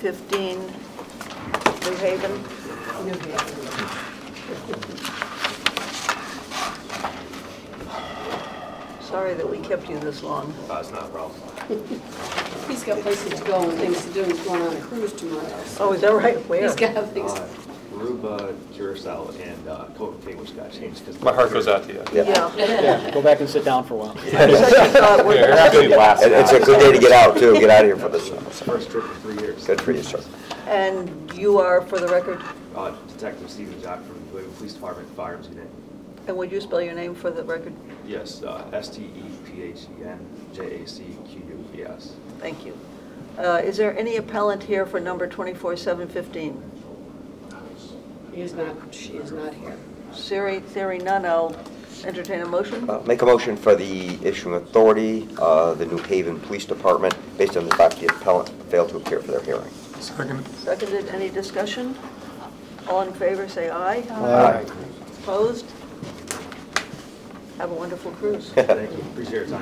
715 New Haven. Sorry that we kept you this long. It's not a problem. He's got places to go and things to do. He's going on a cruise tomorrow. So Oh, is that right? Where? he's got things. Aruba, Curacao, and Coca Cola, which got changed because My heart goes out to you. Yeah. Yeah, go back and sit down for a while. Such a thought, we're- You're happy last. And it's a good day to get out, too, get out of here for this summer. first trip in 3 years. Good for you, sir. And you are, for the record, Detective Stephen Jack from the New Haven Police Department, Firearms Unit. and would you spell your name for the record? Yes, STEPHENJACQUBS. Thank you. Is there any appellant here for number 24715? He is not, she is not here. Theory none, I'll entertain a motion. Make a motion for the issuing authority, the New Haven Police Department, based on the fact the appellant failed to appear for their hearing. Second. Seconded, any discussion? All in favor, say aye. Aye. Opposed? Have a wonderful cruise. Thank you, appreciate your time.